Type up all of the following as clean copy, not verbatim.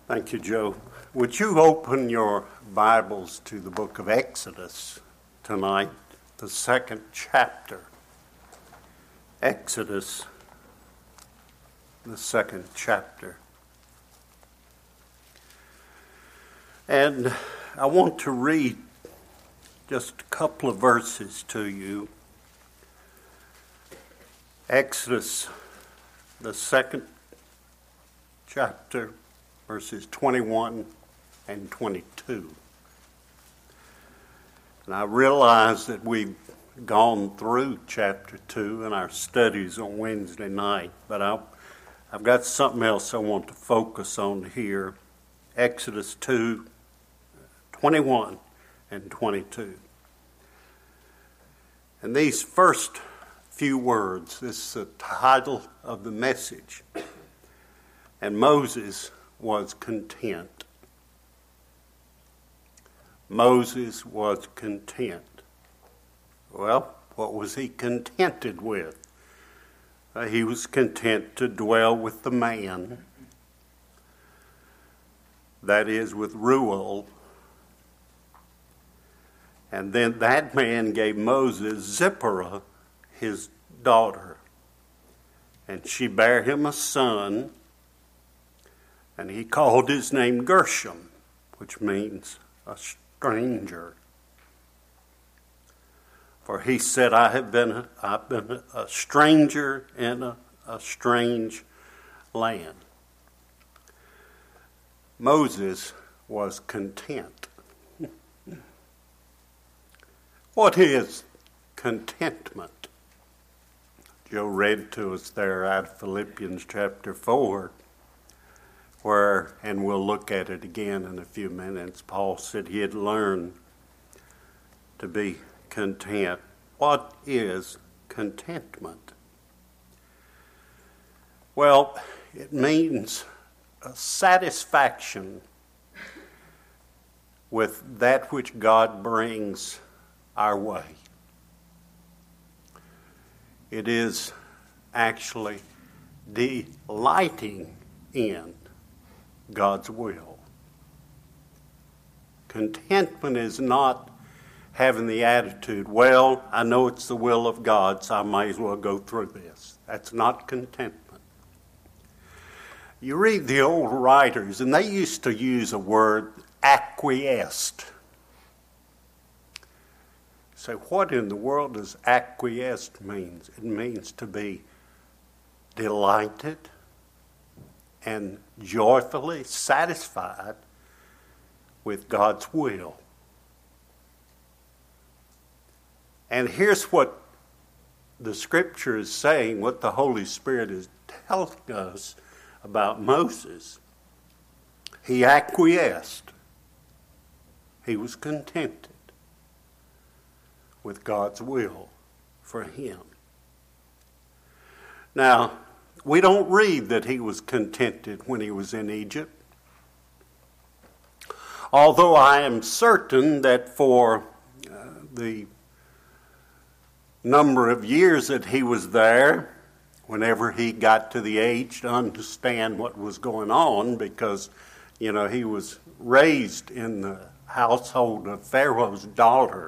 Thank you, Joe. Would you open your Bibles to the book of Exodus tonight, the second chapter? Exodus, the second chapter. And I want to read just a couple of verses to you. Exodus, the second chapter, verses 21 and 22. And I realize that we've gone through chapter 2 in our studies on Wednesday night, but I've got something else I want to focus on here. Exodus 2, 21 and 22. And these first few words, this is the title of the message. And Moses was content. Moses was content. Well, what was he contented with? He was content to dwell with the man, that is, with Reuel. And then that man gave Moses Zipporah, his daughter, and she bare him a son, and he called his name Gershom, which means a stranger. For he said, I've been a stranger in a strange land. Moses was content. What is contentment? Joe read to us there out of Philippians chapter 4. Where, and we'll look at it again in a few minutes, Paul said he had learned to be content. What is contentment? Well, it means a satisfaction with that which God brings our way. It is actually delighting in God's will. Contentment is not having the attitude, well, I know it's the will of God, so I might as well go through this. That's not contentment. You read the old writers, and they used to use a word, acquiesced. So what in the world does acquiesced mean? It means to be delighted and joyfully satisfied with God's will. And here's what the Scripture is saying, what the Holy Spirit is telling us about Moses. He acquiesced. He was contented with God's will for him. Now, we don't read that he was contented when he was in Egypt. Although I am certain that for the number of years that he was there, whenever he got to the age to understand what was going on, because, he was raised in the household of Pharaoh's daughter.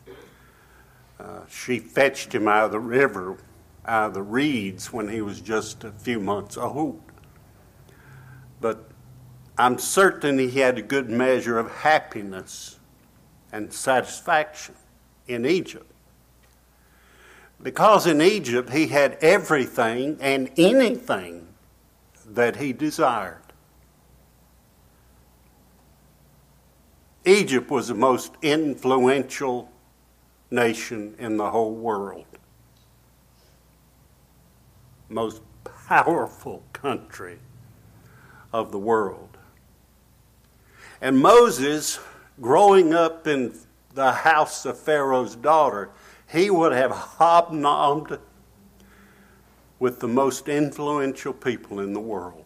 She fetched him out of the river, out of the reeds, when he was just a few months old. But I'm certain he had a good measure of happiness and satisfaction in Egypt. Because in Egypt he had everything and anything that he desired. Egypt was the most influential nation in the whole world. Most powerful country of the world. And Moses, growing up in the house of Pharaoh's daughter, he would have hobnobbed with the most influential people in the world.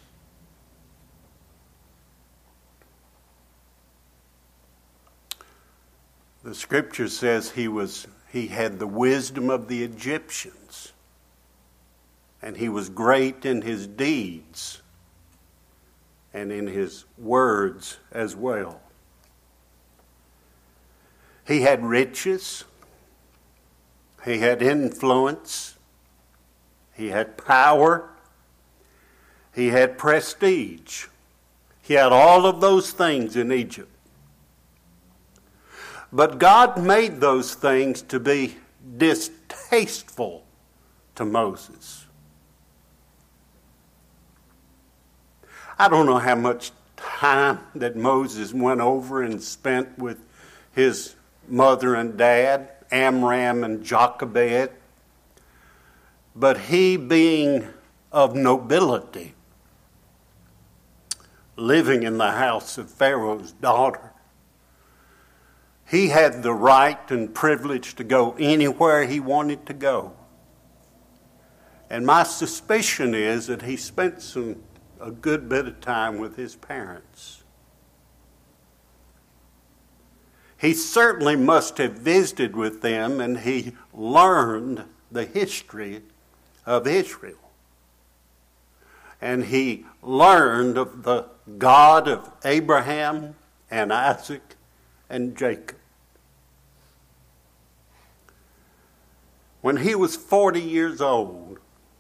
The Scripture says he had the wisdom of the Egyptians, and he was great in his deeds and in his words as well. He had riches. He had influence. He had power. He had prestige. He had all of those things in Egypt. But God made those things to be distasteful to Moses. I don't know how much time that Moses went over and spent with his mother and dad, Amram and Jochebed, but he, being of nobility, living in the house of Pharaoh's daughter, he had the right and privilege to go anywhere he wanted to go. And my suspicion is that he spent a good bit of time with his parents. He certainly must have visited with them, and he learned the history of Israel. And he learned of the God of Abraham and Isaac and Jacob. When he was 40 years old,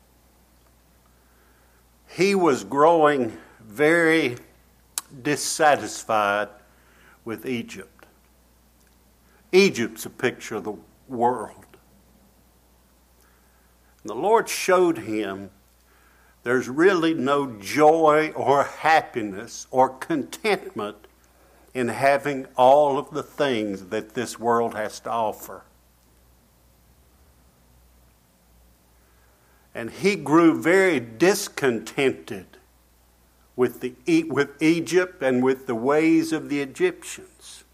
he was growing very dissatisfied with Egypt. Egypt's a picture of the world. And the Lord showed him there's really no joy or happiness or contentment in having all of the things that this world has to offer. And he grew very discontented with Egypt and with the ways of the Egyptians.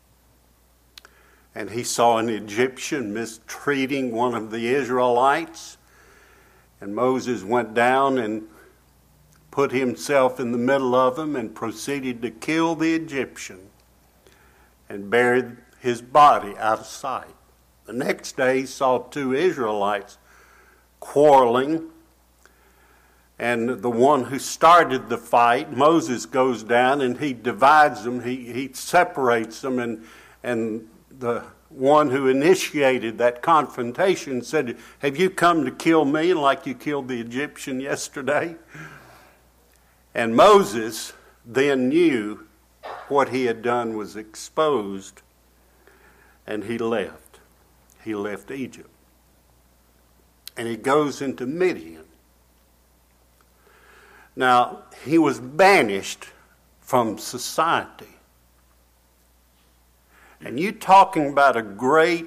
And he saw an Egyptian mistreating one of the Israelites. And Moses went down and put himself in the middle of them and proceeded to kill the Egyptian and buried his body out of sight. The next day he saw two Israelites quarreling, and the one who started the fight, Moses, goes down and he divides them, he separates them, and the one who initiated that confrontation said, "Have you come to kill me like you killed the Egyptian yesterday?" And Moses then knew what he had done was exposed, and he left. He left Egypt. And he goes into Midian. Now, he was banished from society. And you talking about a great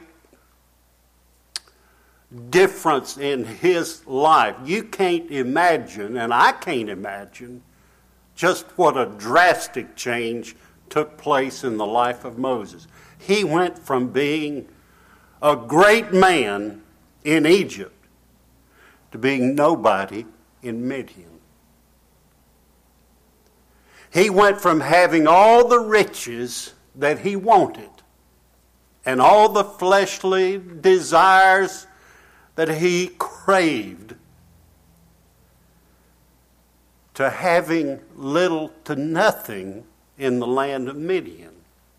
difference in his life. You can't imagine, and I can't imagine, just what a drastic change took place in the life of Moses. He went from being a great man in Egypt to being nobody in Midian. He went from having all the riches that he wanted and all the fleshly desires that he craved to having little to nothing in the land of Midian.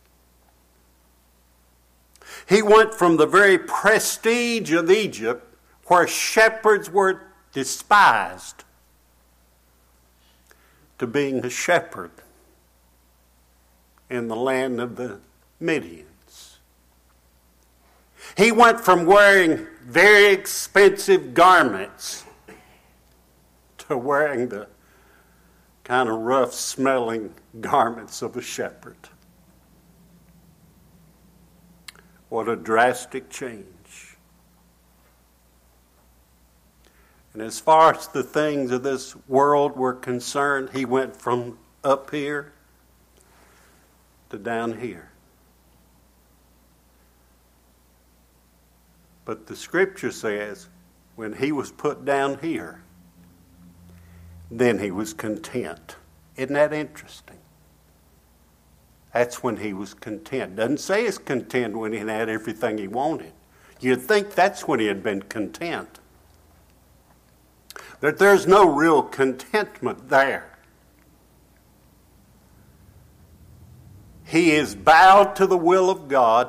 He went from the very prestige of Egypt, where shepherds were despised, to being a shepherd in the land of the Midians. He went from wearing very expensive garments to wearing the kind of rough-smelling garments of a shepherd. What a drastic change. And as far as the things of this world were concerned, he went from up here to down here. But the scripture says when he was put down here, then he was content. Isn't that interesting? That's when he was content. Doesn't say he's content when he had everything he wanted. You'd think that's when he had been content. That there's no real contentment there. He is bowed to the will of God.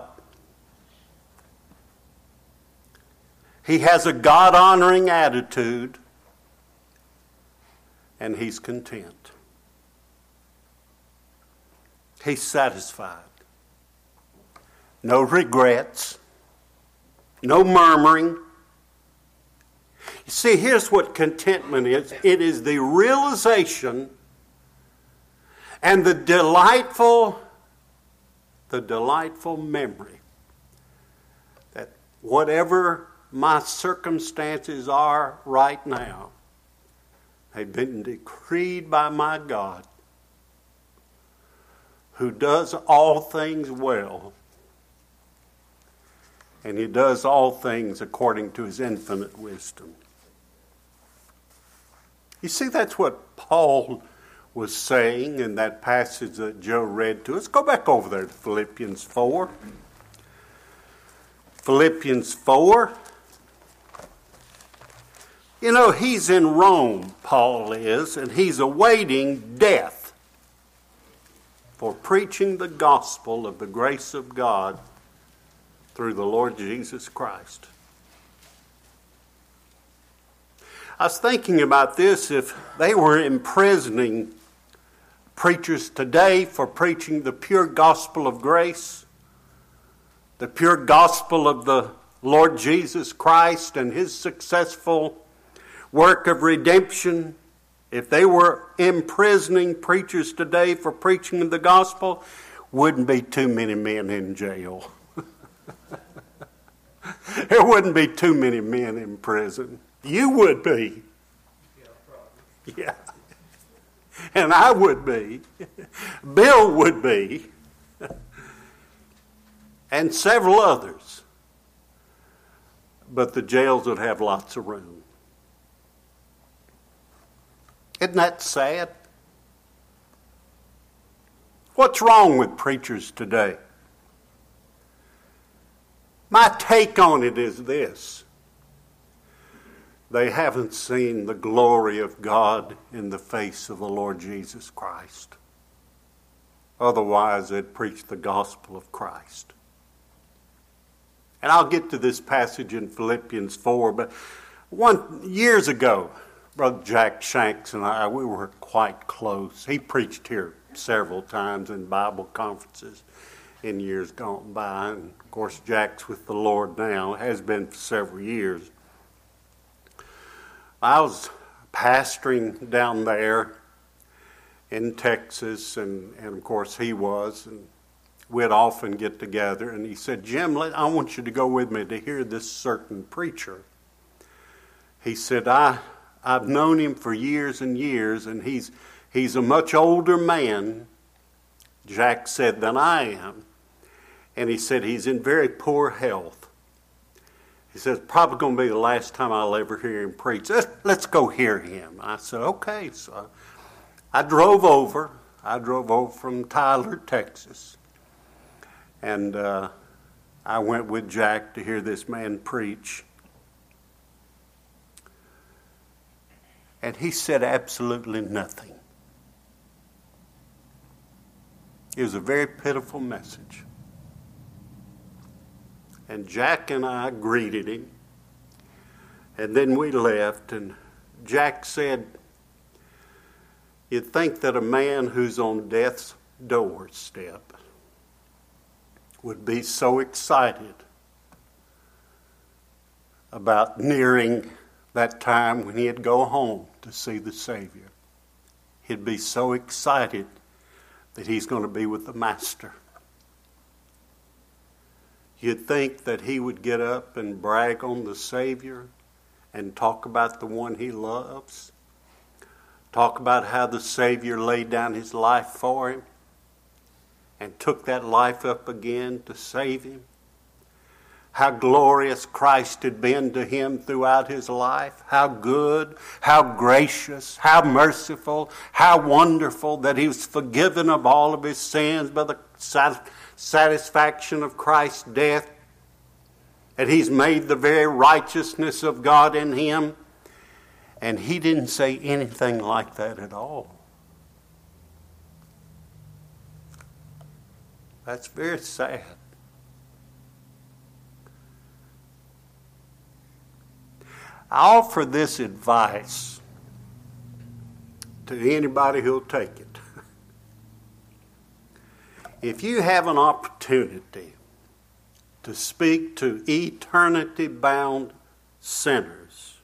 He has a God-honoring attitude. And he's content. He's satisfied. No regrets. No murmuring. You see, here's what contentment is. It is the realization and the delightful memory that whatever my circumstances are right now, they've been decreed by my God, who does all things well, and he does all things according to his infinite wisdom. You see, that's what Paul was saying in that passage that Joe read to us. Go back over there to Philippians 4. Philippians 4. You know, he's in Rome, Paul is, and he's awaiting death for preaching the gospel of the grace of God through the Lord Jesus Christ. I was thinking about this. If they were imprisoning preachers today for preaching the pure gospel of grace, the pure gospel of the Lord Jesus Christ and his successful work of redemption, if they were imprisoning preachers today for preaching the gospel, wouldn't be too many men in jail. There wouldn't be too many men in prison. You would be. Yeah. And I would be. Bill would be. And several others. But the jails would have lots of room. Isn't that sad? What's wrong with preachers today? My take on it is this. They haven't seen the glory of God in the face of the Lord Jesus Christ. Otherwise, they'd preach the gospel of Christ. And I'll get to this passage in Philippians 4, but years ago, Brother Jack Shanks and I, we were quite close. He preached here several times in Bible conferences in years gone by. And of course, Jack's with the Lord now, has been for several years. I was pastoring down there in Texas, and of course he was, and we'd often get together, and he said, Jim, I want you to go with me to hear this certain preacher. He said, I've known him for years and years, and he's a much older man, Jack said, than I am. And he said he's in very poor health. He says, probably going to be the last time I'll ever hear him preach. Let's go hear him. I said, okay. So I drove over. I drove over from Tyler, Texas. And I went with Jack to hear this man preach. And he said absolutely nothing. It was a very pitiful message. And Jack and I greeted him. And then we left. And Jack said, you'd think that a man who's on death's doorstep would be so excited about nearing that time when he'd go home to see the Savior. He'd be so excited that he's going to be with the Master. You'd think that he would get up and brag on the Savior and talk about the one he loves. Talk about how the Savior laid down his life for him and took that life up again to save him. How glorious Christ had been to him throughout his life. How good, how gracious, how merciful, how wonderful that he was forgiven of all of his sins by the satisfaction of Christ's death. And he's made the very righteousness of God in him. And he didn't say anything like that at all. That's very sad. I offer this advice to anybody who'll take it. If you have an opportunity to speak to eternity-bound sinners,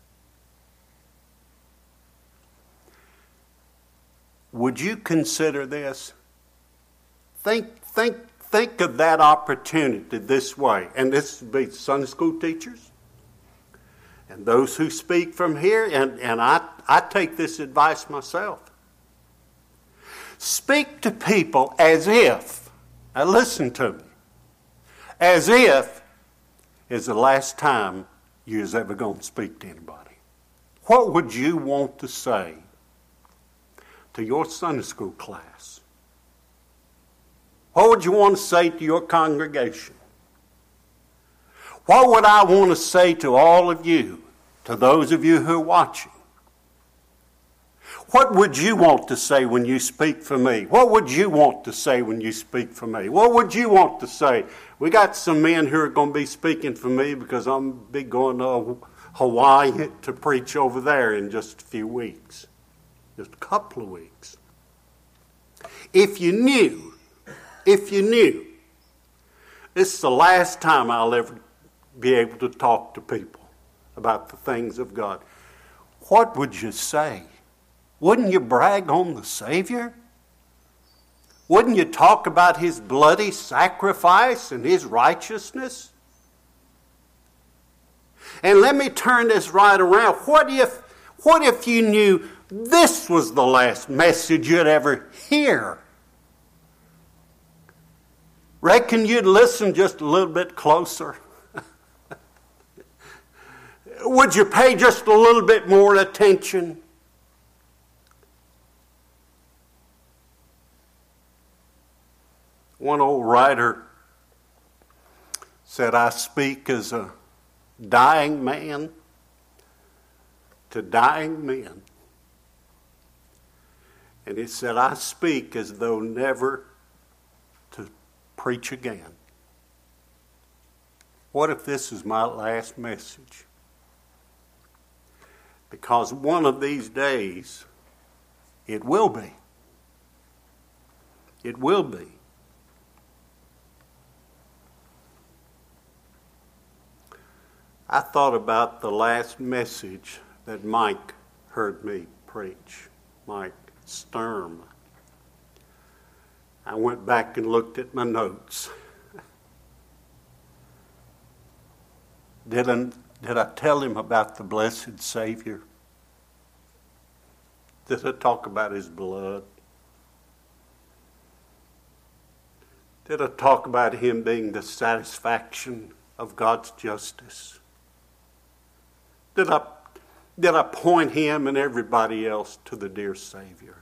would you consider this? Think of that opportunity this way. And this would be Sunday school teachers and those who speak from here, and I take this advice myself. Speak to people as if, now listen to me, as if it's the last time you was ever going to speak to anybody. What would you want to say to your Sunday school class? What would you want to say to your congregation? What would I want to say to all of you, to those of you who are watching? What would you want to say when you speak for me? What would you want to say when you speak for me? What would you want to say? We got some men who are going to be speaking for me because I'm be going to Hawaii to preach over there in just a few weeks. Just a couple of weeks. If you knew, this is the last time I'll ever be able to talk to people about the things of God, what would you say? Wouldn't you brag on the Savior? Wouldn't you talk about His bloody sacrifice and His righteousness? And let me turn this right around. What if you knew this was the last message you'd ever hear? Reckon you'd listen just a little bit closer? Would you pay just a little bit more attention? One old writer said, I speak as a dying man to dying men. And he said, I speak as though never to preach again. What if this is my last message? Because one of these days, it will be. It will be. I thought about the last message that Mike heard me preach, Mike Sturm. I went back and looked at my notes. Did I tell him about the blessed Savior? Did I talk about His blood? Did I talk about Him being the satisfaction of God's justice? Did I point him and everybody else to the dear Savior?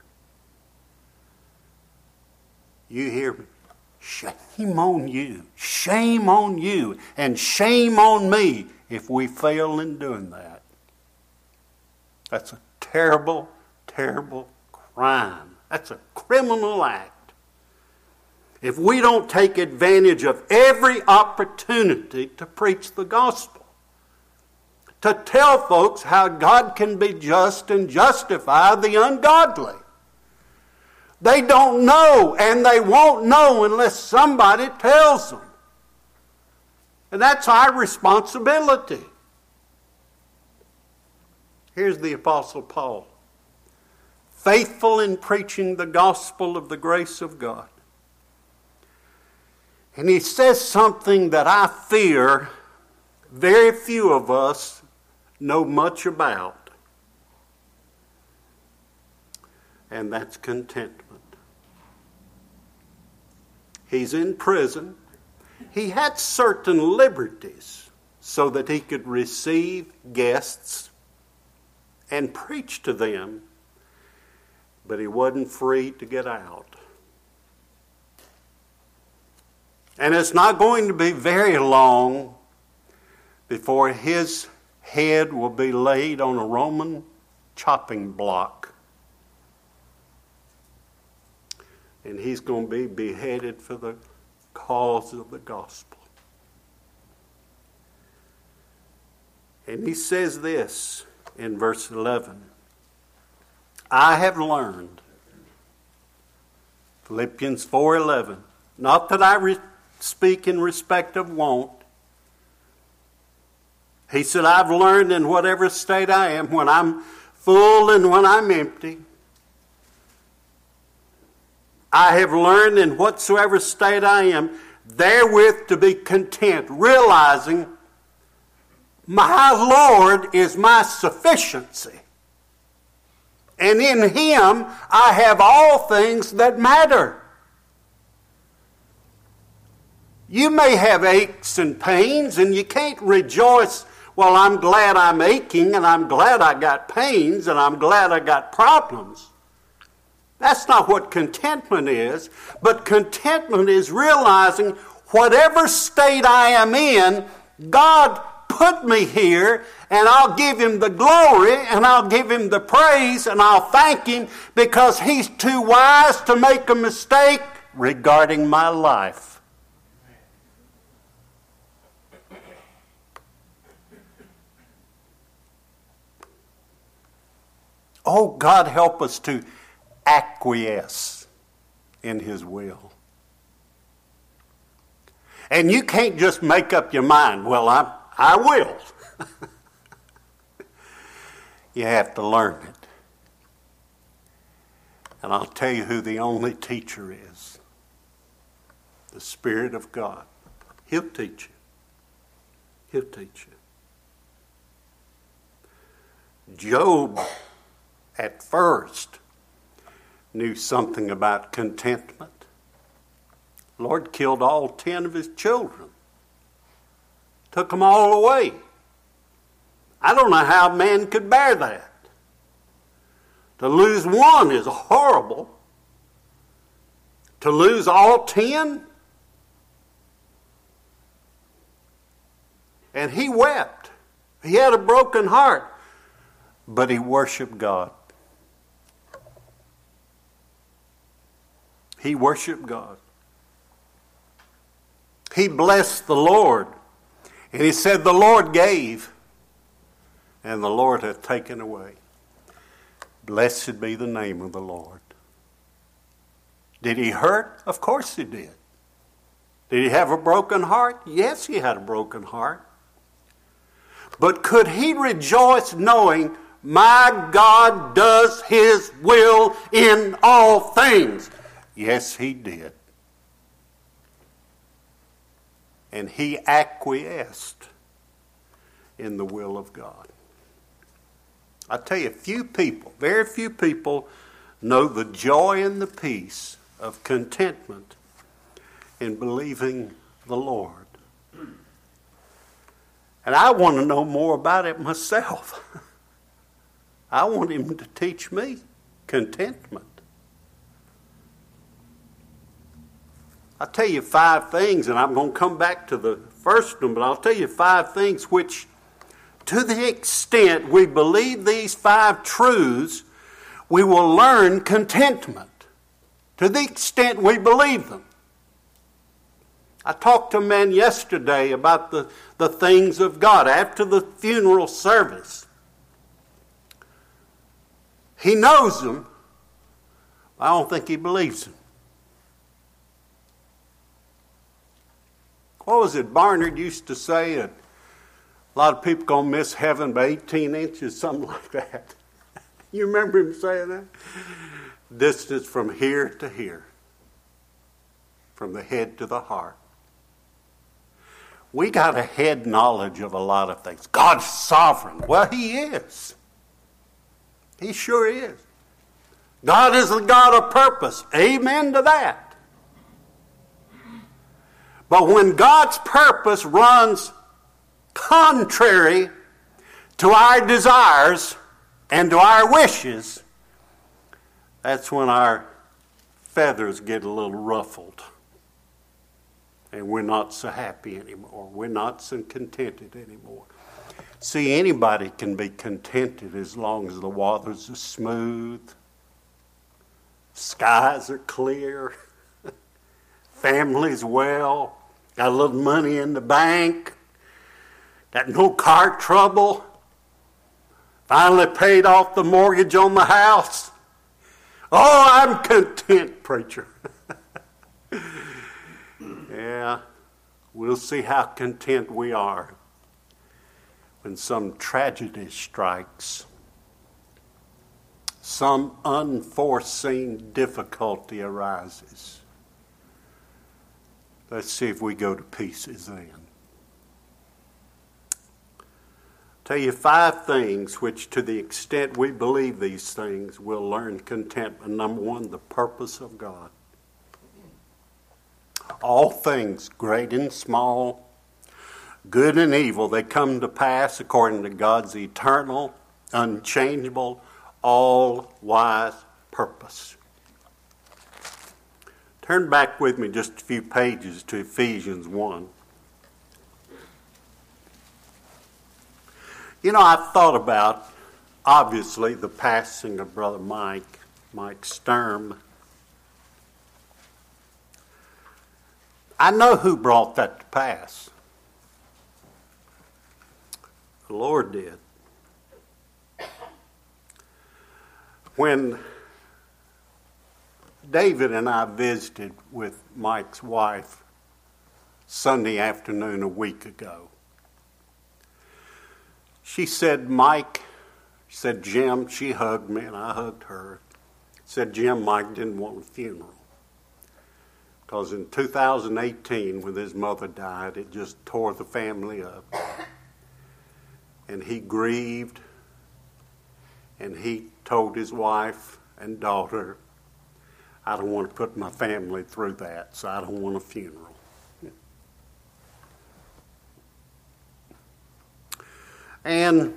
You hear me? Shame on you. Shame on you. And shame on me if we fail in doing that. That's a terrible, terrible crime. That's a criminal act. If we don't take advantage of every opportunity to preach the gospel, to tell folks how God can be just and justify the ungodly. They don't know, and they won't know unless somebody tells them. And that's our responsibility. Here's the Apostle Paul, faithful in preaching the gospel of the grace of God. And he says something that I fear very few of us know much about, and that's contentment. He's in prison. He had certain liberties so that he could receive guests and preach to them, but he wasn't free to get out. And it's not going to be very long before his head will be laid on a Roman chopping block. And he's going to be beheaded for the cause of the gospel. And he says this in verse 11. I have learned, Philippians 4:11, not that I speak in respect of want. He said, I've learned in whatever state I am, when I'm full and when I'm empty. I have learned in whatsoever state I am, therewith to be content, realizing my Lord is my sufficiency. And in Him I have all things that matter. You may have aches and pains, and you can't rejoice, well, I'm glad I'm aching, and I'm glad I got pains, and I'm glad I got problems. That's not what contentment is. But contentment is realizing whatever state I am in, God put me here, and I'll give Him the glory, and I'll give Him the praise, and I'll thank Him because He's too wise to make a mistake regarding my life. Oh, God, help us to acquiesce in His will. And you can't just make up your mind, well, I will. You have to learn it. And I'll tell you who the only teacher is. The Spirit of God. He'll teach you. He'll teach you. Job, at first, knew something about contentment. The Lord killed all 10 of his children. Took them all away. I don't know how man could bear that. To lose one is horrible. To lose all 10? And he wept. He had a broken heart. But he worshiped God. He worshiped God. He blessed the Lord. And he said, the Lord gave, and the Lord hath taken away. Blessed be the name of the Lord. Did he hurt? Of course he did. Did he have a broken heart? Yes, he had a broken heart. But could he rejoice knowing my God does His will in all things? Yes, he did. And he acquiesced in the will of God. I tell you, very few people know the joy and the peace of contentment in believing the Lord. And I want to know more about it myself. I want Him to teach me contentment. I'll tell you 5 things, and I'm going to come back to the first one, but I'll tell you 5 things which, to the extent we believe these 5 truths, we will learn contentment. To the extent we believe them. I talked to a man yesterday about the things of God after the funeral service. He knows them. I don't think he believes them. What was it Barnard used to say? A lot of people going to miss heaven by 18 inches, something like that. You remember him saying that? Distance from here to here. From the head to the heart. We got a head knowledge of a lot of things. God's sovereign. Well, He is. He sure is. God is the God of purpose. Amen to that. But when God's purpose runs contrary to our desires and to our wishes, that's when our feathers get a little ruffled. And we're not so happy anymore. We're not so contented anymore. See, anybody can be contented as long as the waters are smooth, skies are clear, family's well, got a little money in the bank, got no car trouble, finally paid off the mortgage on the house. Oh, I'm content, preacher. Yeah, we'll see how content we are when some tragedy strikes, some unforeseen difficulty arises. Let's see if we go to pieces then. Tell you 5 things which, to the extent we believe these things, we'll learn contentment. Number 1, the purpose of God. All things, great and small, good and evil, they come to pass according to God's eternal, unchangeable, all-wise purpose. Turn back with me just a few pages to Ephesians 1. You know, I've thought about, obviously, the passing of Brother Mike Sturm. I know who brought that to pass. The Lord did. When David and I visited with Mike's wife Sunday afternoon a week ago, she said, Mike, she said, Jim, she hugged me and I hugged her. Said, Jim, Mike didn't want a funeral. Because in 2018, when his mother died, it just tore the family up. And he grieved, and he told his wife and daughter, I don't want to put my family through that, so I don't want a funeral. And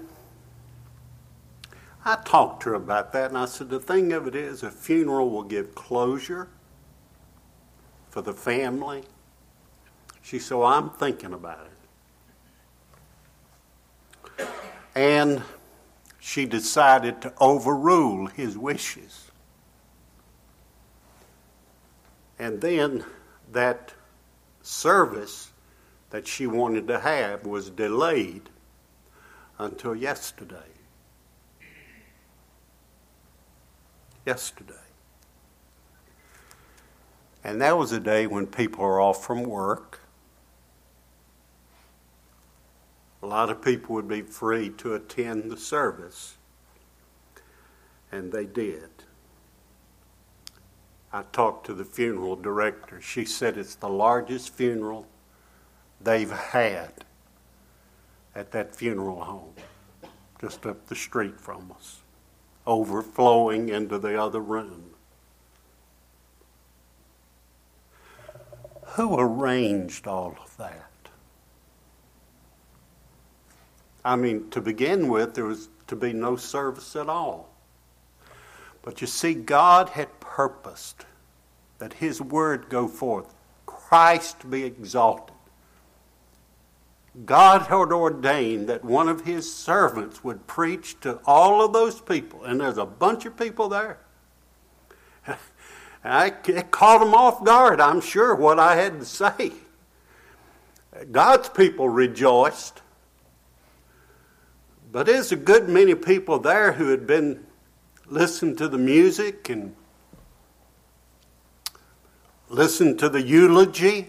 I talked to her about that, and I said, the thing of it is, a funeral will give closure for the family. She said, well, I'm thinking about it. And she decided to overrule his wishes. And then that service that she wanted to have was delayed until yesterday. And that was a day when people are off from work. A lot of people would be free to attend the service. And they did. I talked to the funeral director. She said it's the largest funeral they've had at that funeral home, just up the street from us, overflowing into the other room. Who arranged all of that? I mean, to begin with, there was to be no service at all. But you see, God had purposed that his word go forth, Christ be exalted. God had ordained that one of his servants would preach to all of those people, and there's a bunch of people there. It caught them off guard, I'm sure, what I had to say. God's people rejoiced. But there's a good many people there who had been listening to the music and listened to the eulogy.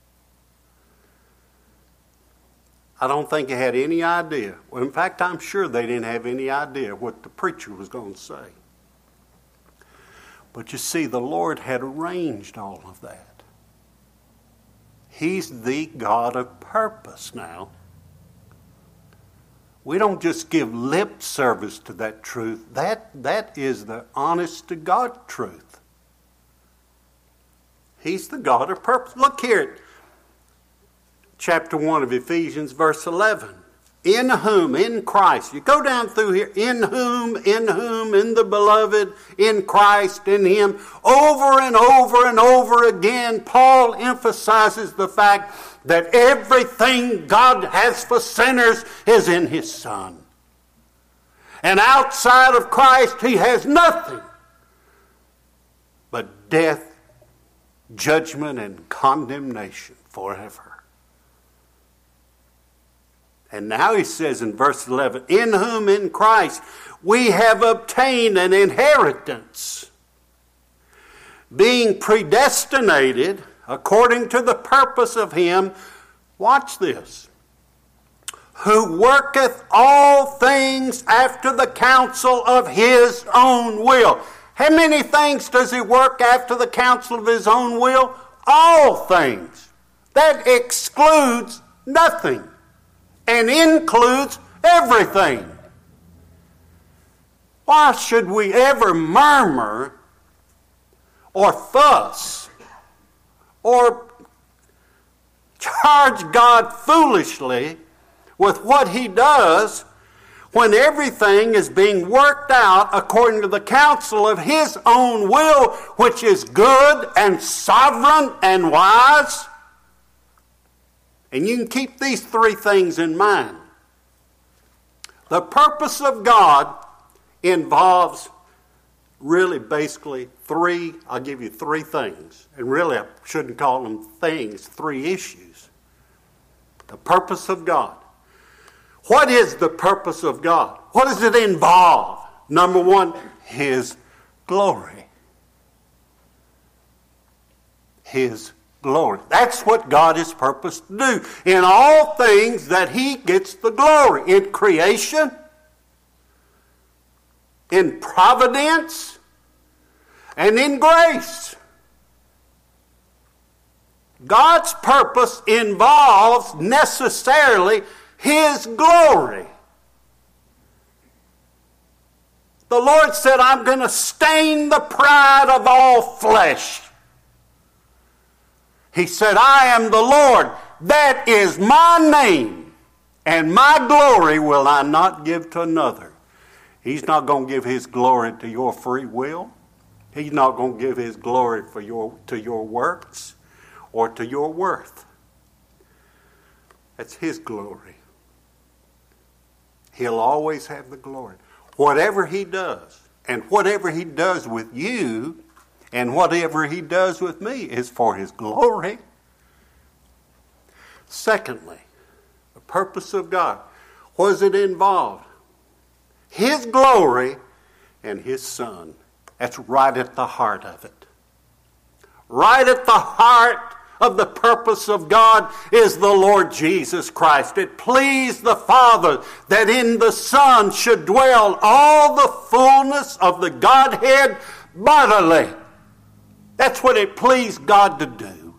I don't think they had any idea. Well, in fact, I'm sure they didn't have any idea what the preacher was going to say. But you see, the Lord had arranged all of that. He's the God of purpose now. We don't just give lip service to that truth. That is the honest to God truth. He's the God of purpose. Look here at chapter 1 of Ephesians, verse 11. In whom, in Christ. You go down through here. In whom, in the beloved, in Christ, in him. Over and over and over again, Paul emphasizes the fact that everything God has for sinners is in his Son. And outside of Christ, he has nothing but death judgment and condemnation forever. And now he says in verse 11, in whom in Christ we have obtained an inheritance, being predestinated according to the purpose of him, watch this, who worketh all things after the counsel of his own will. How many things does he work after the counsel of his own will? All things. That excludes nothing and includes everything. Why should we ever murmur or fuss or charge God foolishly with what he does when everything is being worked out according to the counsel of his own will, which is good and sovereign and wise? And you can keep these three things in mind. The purpose of God involves really basically three, I'll give you three things. And really I shouldn't call them things, three issues. The purpose of God. What is the purpose of God? What does it involve? Number one, his glory. His glory. That's what God is purposed to do. In all things that he gets the glory. In creation, in providence, and in grace. God's purpose involves necessarily his glory. The Lord said, I'm going to stain the pride of all flesh. He said, I am the Lord. That is my name. And my glory will I not give to another. He's not going to give his glory to your free will. He's not going to give his glory to your works or to your worth. That's his glory. He'll always have the glory. Whatever he does, and whatever he does with you, and whatever he does with me is for his glory. Secondly, the purpose of God. What does it involve? His glory and his Son. That's right at the heart of it. Right at the heart of the purpose of God is the Lord Jesus Christ. It pleased the Father that in the Son should dwell all the fullness of the Godhead bodily. That's what it pleased God to do.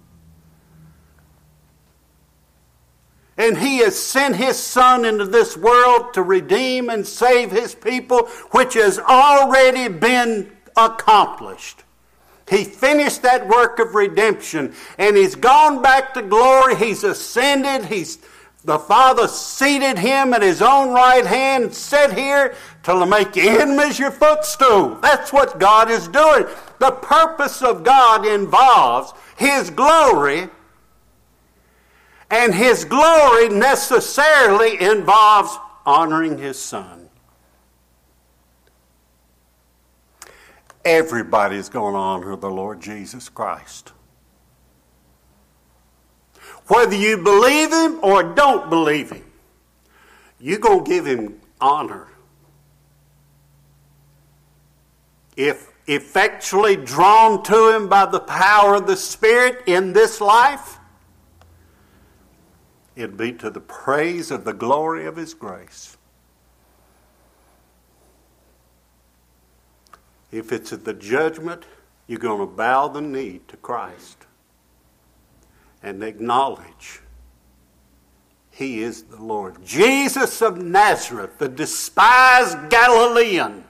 And he has sent his Son into this world to redeem and save his people, which has already been accomplished. He finished that work of redemption, and he's gone back to glory. He's ascended. The Father seated him at his own right hand, set here to make him as your footstool. That's what God is doing. The purpose of God involves his glory, and his glory necessarily involves honoring his Son. Everybody's going to honor the Lord Jesus Christ. Whether you believe him or don't believe him, you're going to give him honor. If effectually drawn to him by the power of the Spirit in this life, it'll be to the praise of the glory of his grace. If it's at the judgment, you're going to bow the knee to Christ and acknowledge he is the Lord. Jesus of Nazareth, the despised Galilean.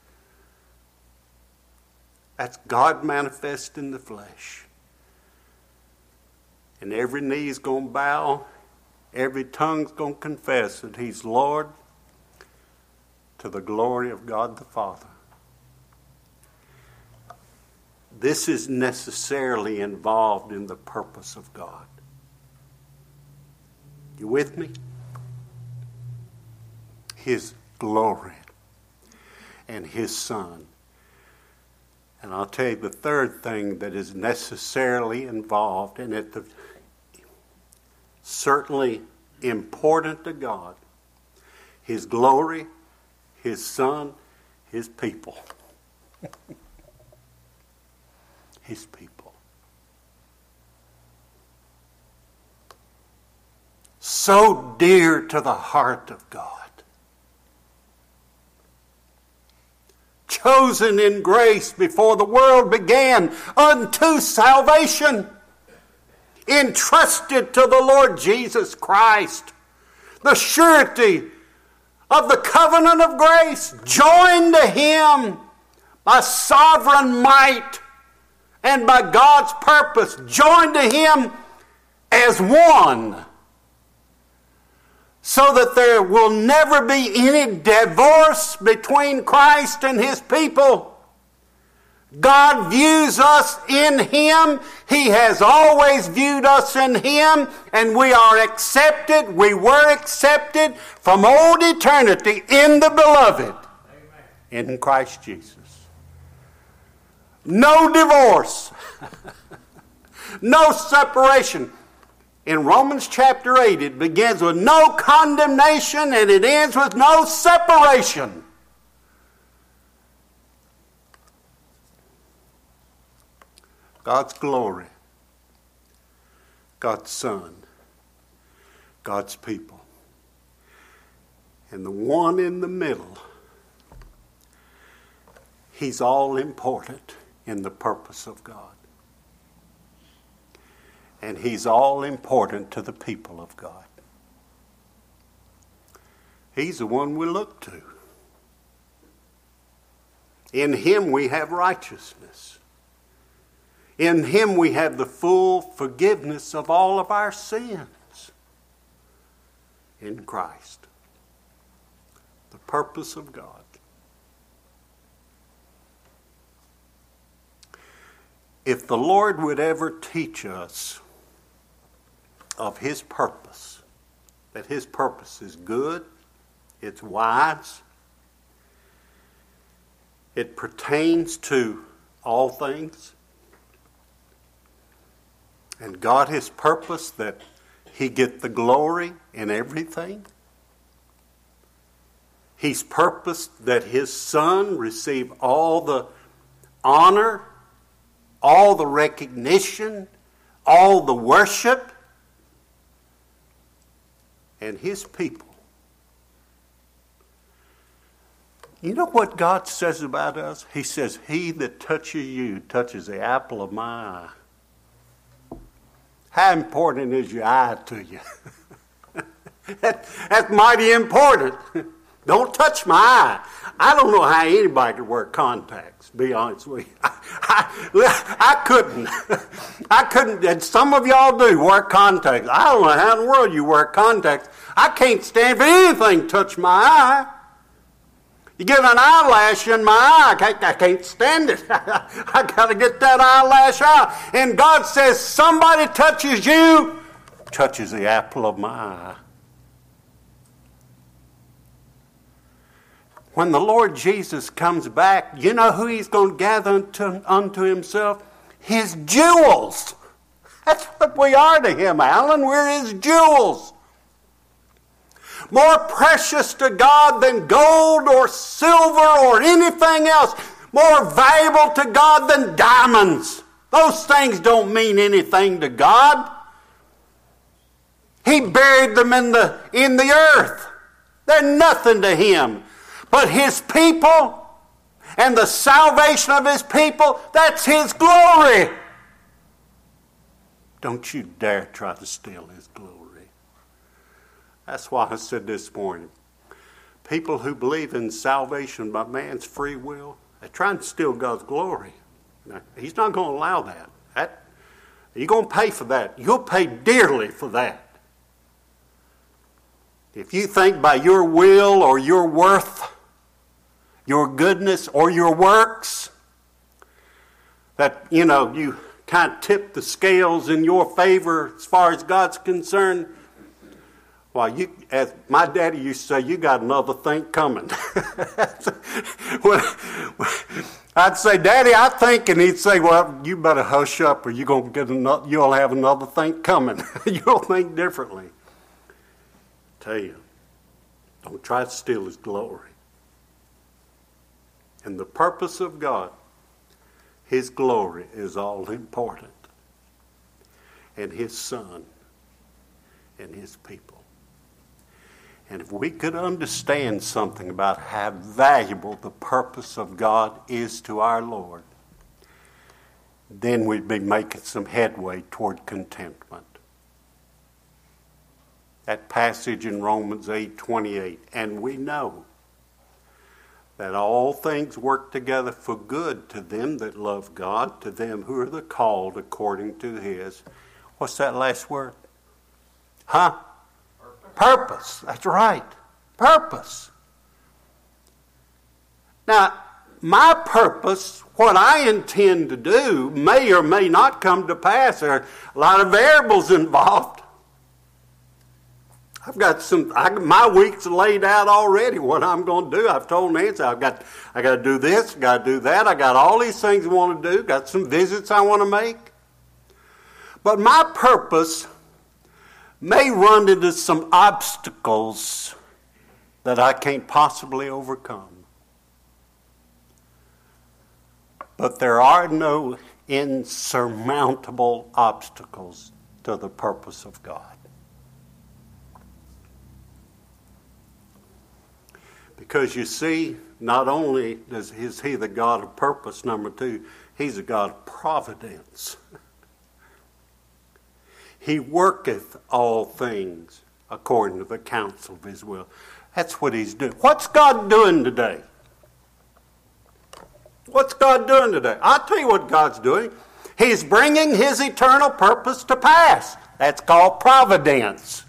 That's God manifest in the flesh. And every knee's going to bow, every tongue's going to confess that he's Lord to the glory of God the Father. This is necessarily involved in the purpose of God. You with me? His glory and his Son. And I'll tell you the third thing that is necessarily involved, and it's certainly important to God: His glory, His Son, His people. His people. So dear to the heart of God. Chosen in grace before the world began unto salvation. Entrusted to the Lord Jesus Christ. The surety of the covenant of grace. Joined to Him by sovereign might and by God's purpose. Joined to Him as one. So that there will never be any divorce between Christ and His people. God views us in Him. He has always viewed us in Him. And we are accepted. We were accepted from old eternity in the Beloved. Amen. In Christ Jesus. No divorce. No separation. In Romans chapter 8, it begins with no condemnation and it ends with no separation. God's glory, God's Son, God's people. And the one in the middle, He's all important in the purpose of God. And He's all important to the people of God. He's the one we look to. In Him we have righteousness. In Him we have the full forgiveness of all of our sins. In Christ. The purpose of God. If the Lord would ever teach us of His purpose, that His purpose is good, it's wise, it pertains to all things, and God has purposed that He get the glory in everything. He's purposed that His Son receive all the honor, all the recognition, all the worship, and His people. You know what God says about us? He says, He that touches you touches the apple of my eye. How important is your eye to you? That's mighty important. Don't touch my eye. I don't know how anybody could wear contacts, to be honest with you. I couldn't. I couldn't, and some of y'all do wear contacts. I don't know how in the world you wear contacts. I can't stand for anything to touch my eye. You get an eyelash in my eye, I can't stand it. I got to get that eyelash out. And God says, somebody touches you, touches the apple of my eye. When the Lord Jesus comes back, you know who He's going to gather unto Himself? His jewels. That's what we are to Him, Alan. We're His jewels. More precious to God than gold or silver or anything else. More valuable to God than diamonds. Those things don't mean anything to God. He buried them in the earth. They're nothing to Him. But His people and the salvation of His people, that's His glory. Don't you dare try to steal His glory. That's why I said this morning, people who believe in salvation by man's free will, they're trying to steal God's glory. Now, He's not going to allow that. You're going to pay for that. You'll pay dearly for that. If you think by your will or your worth, your goodness or your works, that, you kind of tip the scales in your favor as far as God's concerned, Well, as my daddy used to say, you got another thing coming. When I'd say, Daddy, I think, and he'd say, well, you better hush up or you'll have another thing coming. You'll think differently. Tell you, don't try to steal his glory. And the purpose of God, his glory is all important. And his Son and his people. And if we could understand something about how valuable the purpose of God is to our Lord, then we'd be making some headway toward contentment. That passage in Romans 8:28, and we know that all things work together for good to them that love God, to them who are the called according to his. What's that last word? Purpose. That's right. Purpose. Now, my purpose, what I intend to do, may or may not come to pass. There are a lot of variables involved. I've got my week's laid out already, what I'm going to do. I've told Nancy, I got to do this, got to do that. I got all these things I want to do, got some visits I want to make. But my purpose may run into some obstacles that I can't possibly overcome. But there are no insurmountable obstacles to the purpose of God. Because you see, not only is he the God of purpose, number two, he's a God of providence. He worketh all things according to the counsel of his will. That's what he's doing. What's God doing today? What's God doing today? I'll tell you what God's doing. He's bringing his eternal purpose to pass. That's called providence.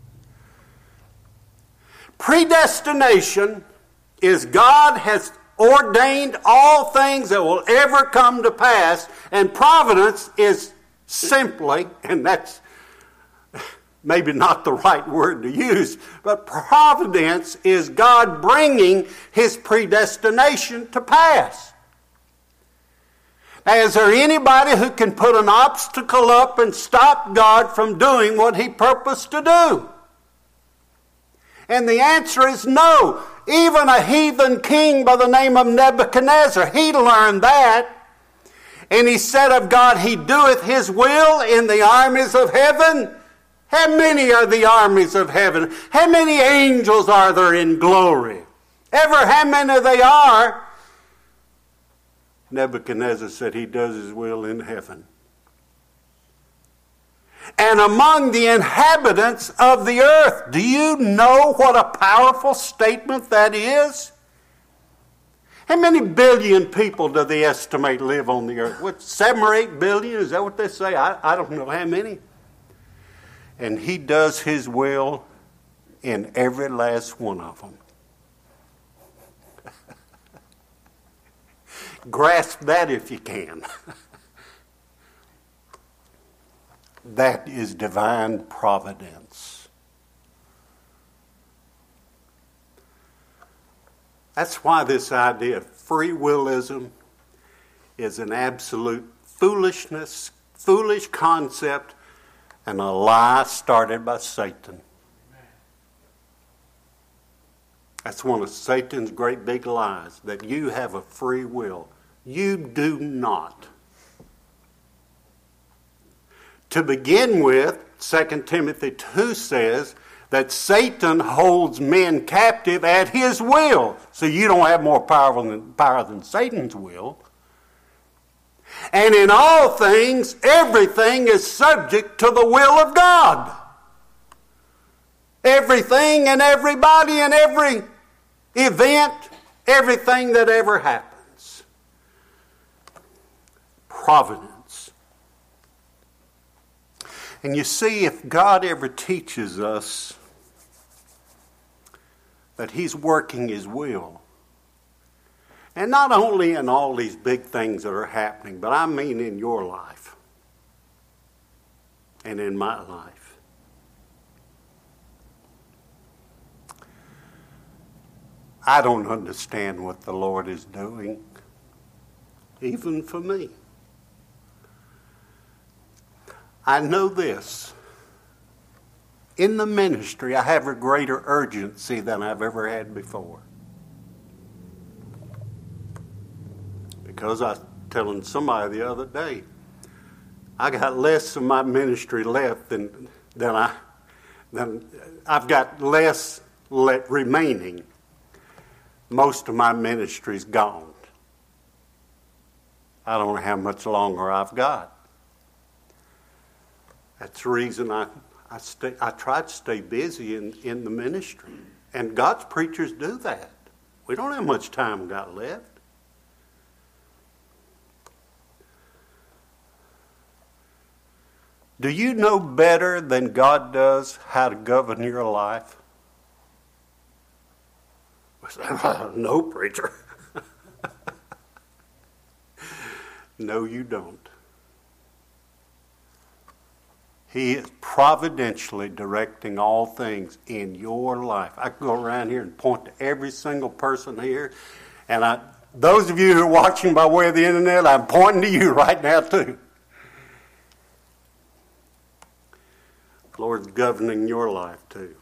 Predestination is God has ordained all things that will ever come to pass, and providence is simply, and that's maybe not the right word to use, but providence is God bringing his predestination to pass. Now, is there anybody who can put an obstacle up and stop God from doing what he purposed to do? And the answer is no. Even a heathen king by the name of Nebuchadnezzar, he learned that. And he said of God, he doeth his will in the armies of heaven. How many are the armies of heaven? How many angels are there in glory? How many they are? Nebuchadnezzar said he does his will in heaven. And among the inhabitants of the earth. Do you know what a powerful statement that is? How many billion people do they estimate live on the earth? What, 7 or 8 billion? Is that what they say? I don't know how many. And he does his will in every last one of them. Grasp that if you can. That is divine providence. That's why this idea of free willism is an absolute foolishness, foolish concept, and a lie started by Satan. That's one of Satan's great big lies, that you have a free will. You do not. To begin with, 2 Timothy 2 says that Satan holds men captive at his will. So you don't have more power than Satan's will. And in all things, everything is subject to the will of God. Everything and everybody and every event, everything that ever happens. Providence. And you see, if God ever teaches us that he's working his will, and not only in all these big things that are happening, but I mean in your life and in my life. I don't understand what the Lord is doing, even for me. I know this. In the ministry, I have a greater urgency than I've ever had before. Because I was telling somebody the other day, I got less of my ministry left than I've got less remaining. Most of my ministry's gone. I don't know how much longer I've got. That's the reason I try to stay busy in the ministry. And God's preachers do that. We don't have much time got left. Do you know better than God does how to govern your life? No, preacher. No, you don't. He is providentially directing all things in your life. I can go around here and point to every single person here. And those of you who are watching by way of the internet, I'm pointing to you right now too. The Lord's governing your life too.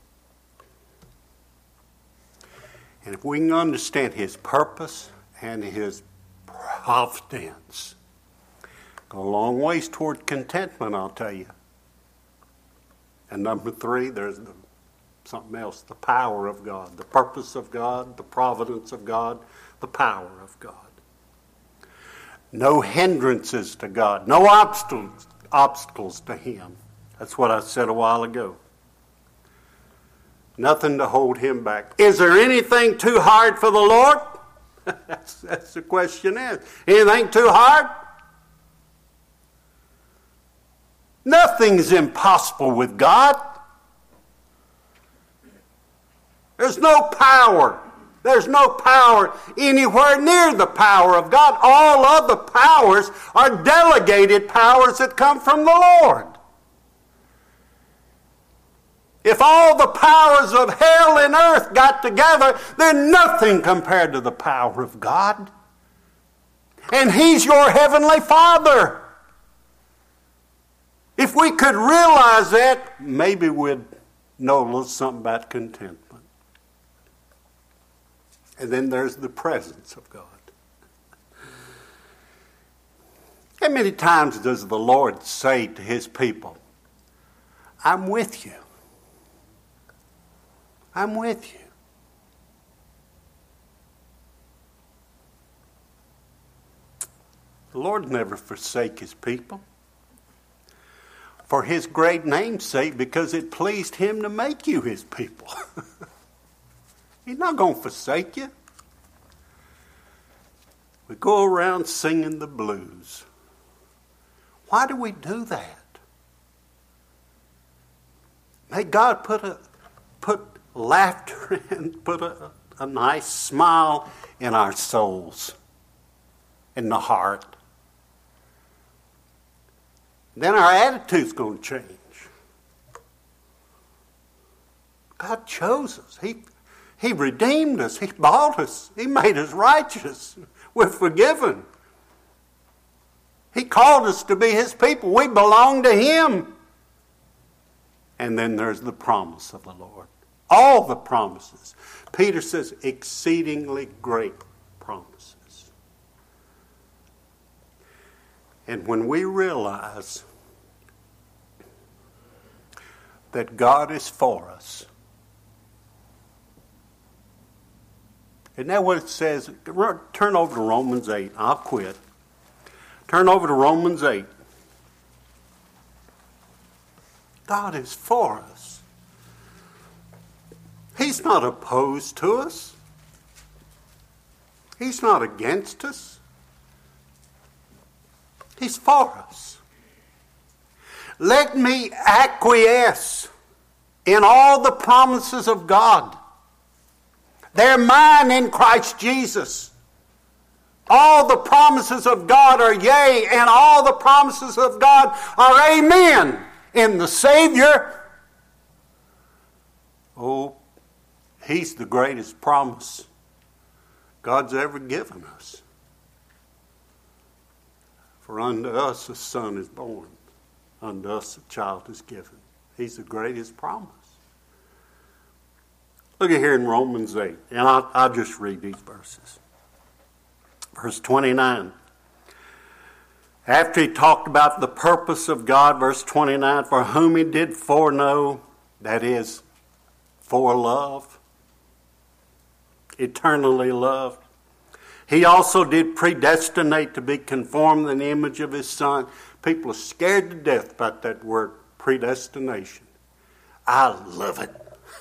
And if we can understand His purpose and His providence, go a long ways toward contentment, I'll tell you. And number 3, there's something else, the power of God, the purpose of God, the providence of God, the power of God. No hindrances to God, no obstacles to Him. That's what I said a while ago. Nothing to hold Him back. Is there anything too hard for the Lord? That's the question is. Anything too hard? Nothing's impossible with God. There's no power. There's no power anywhere near the power of God. All other powers are delegated powers that come from the Lord. If all the powers of hell and earth got together, they're nothing compared to the power of God. And He's your heavenly Father. If we could realize that, maybe we'd know a little something about contentment. And then there's the presence of God. How many times does the Lord say to His people, I'm with you. I'm with you. The Lord never forsake His people. For His great name's sake, because it pleased Him to make you His people. He's not going to forsake you. We go around singing the blues. Why do we do that? May God put laughter and put a nice smile in our souls, in the heart. Then our attitude's going to change. God chose us. He redeemed us. He bought us. He made us righteous. We're forgiven. He called us to be His people. We belong to Him. And then there's the promise of the Lord. All the promises. Peter says exceedingly great promises. And when we realize that God is for us, isn't that what it says? Turn over to Romans 8. I'll quit. Turn over to Romans 8. God is for us. He's not opposed to us. He's not against us. He's for us. Let me acquiesce in all the promises of God. They're mine in Christ Jesus. All the promises of God are yea, and all the promises of God are amen in the Savior. Oh, He's the greatest promise God's ever given us. For unto us a son is born, unto us a child is given. He's the greatest promise. Look at here in Romans 8, and I'll just read these verses. Verse 29. After he talked about the purpose of God, verse 29, for whom he did foreknow, that is, for love, eternally loved. He also did predestinate to be conformed in the image of his Son. People are scared to death about that word, predestination. I love it.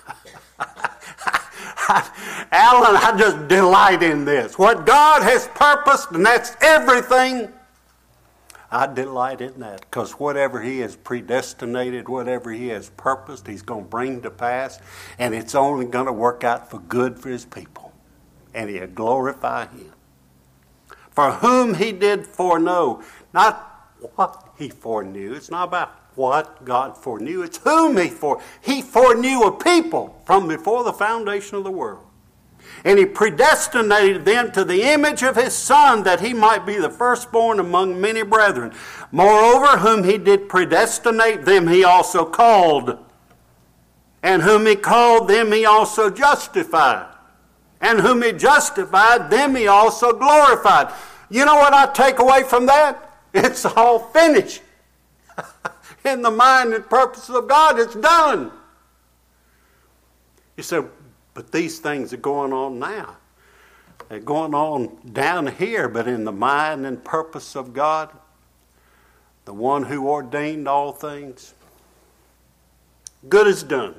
Alan, I just delight in this. What God has purposed, and that's everything, I delight in that, because whatever he has predestinated, whatever he has purposed, he's going to bring to pass, and it's only going to work out for good for his people, and he'll glorify him. For whom he did foreknow, not what he foreknew. It's not about what God foreknew, it's whom he foreknew. He foreknew a people from before the foundation of the world. And he predestinated them to the image of his Son, that he might be the firstborn among many brethren. Moreover, whom he did predestinate, them he also called. And whom he called, them he also justified. And whom he justified, them he also glorified. You know what I take away from that? It's all finished. In the mind and purpose of God, it's done. You say, but these things are going on now. They're going on down here, but in the mind and purpose of God, the one who ordained all things, good is done.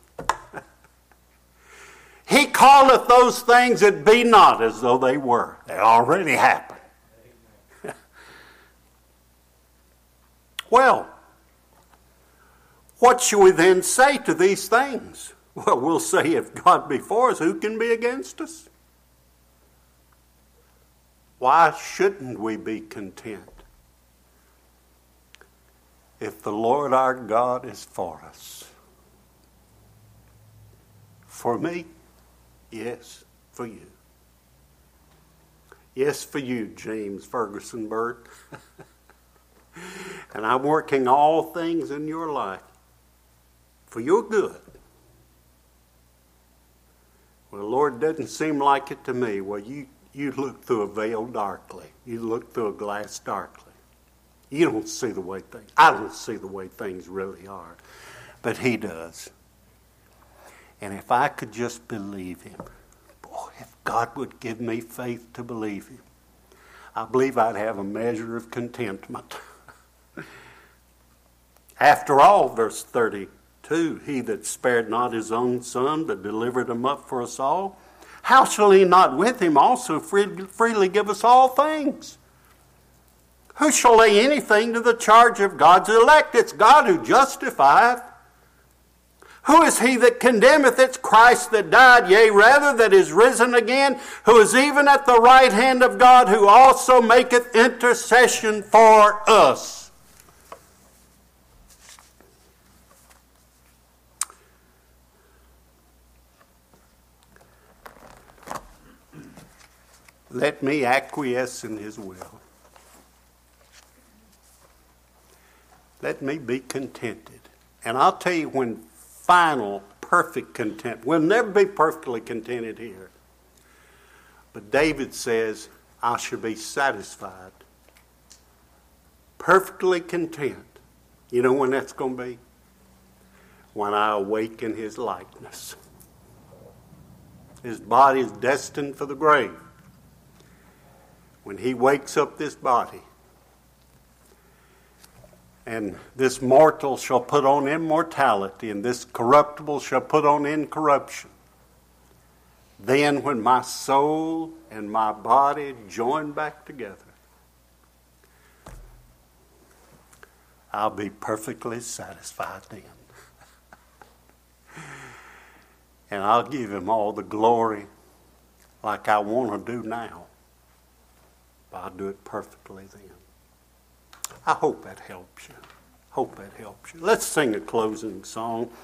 He calleth those things that be not as though they were. They already happened. Well, what shall we then say to these things? Well, we'll say, if God be for us, who can be against us? Why shouldn't we be content? If the Lord our God is for us. For me? Yes, for you. Yes, for you, James Ferguson Burt. And I'm working all things in your life for your good. Well, Lord, doesn't seem like it to me. Well, you look through a veil darkly. You look through a glass darkly. You don't see the way things, I don't see the way things really are. But he does. And if I could just believe him, boy, if God would give me faith to believe him, I believe I'd have a measure of contentment. After all, verse 32, he that spared not his own Son, but delivered him up for us all, how shall he not with him also freely give us all things? Who shall lay anything to the charge of God's elect? It's God who justifieth. Who is he that condemneth? It's Christ that died, yea, rather that is risen again, who is even at the right hand of God, who also maketh intercession for us. Let me acquiesce in his will. Let me be contented. And I'll tell you, when final, perfect content, we'll never be perfectly contented here. But David says, I shall be satisfied, perfectly content. You know when that's going to be? When I awake in his likeness. His body is destined for the grave. When he wakes up this body, and this mortal shall put on immortality, and this corruptible shall put on incorruption. Then when my soul and my body join back together, I'll be perfectly satisfied then. And I'll give him all the glory like I want to do now. But I'll do it perfectly then. I hope that helps you. Let's sing a closing song.